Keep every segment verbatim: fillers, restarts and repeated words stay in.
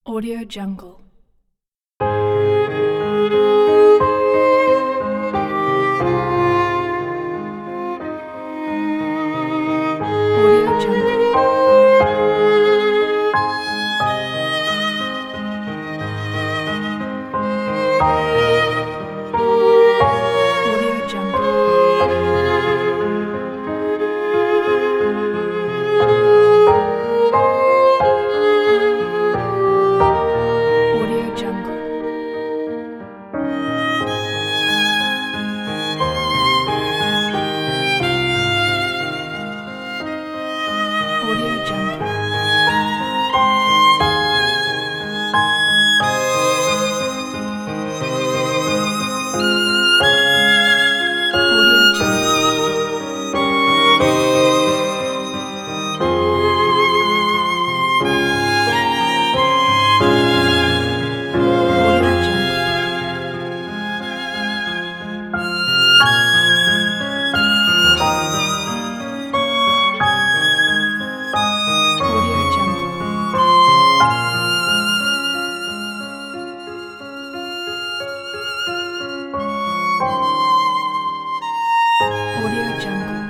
Audio Jungle. Audio Jungle. Audio Jungle. Audio Jungle. Audio Jungle. Audio Jungle. Audio Jungle. Audio Jungle. Audio Jungle.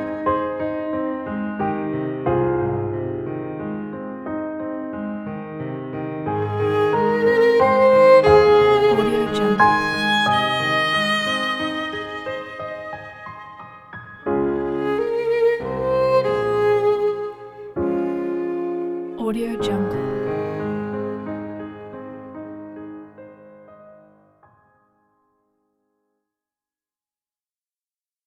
Audio Jungle. Audio Jungle.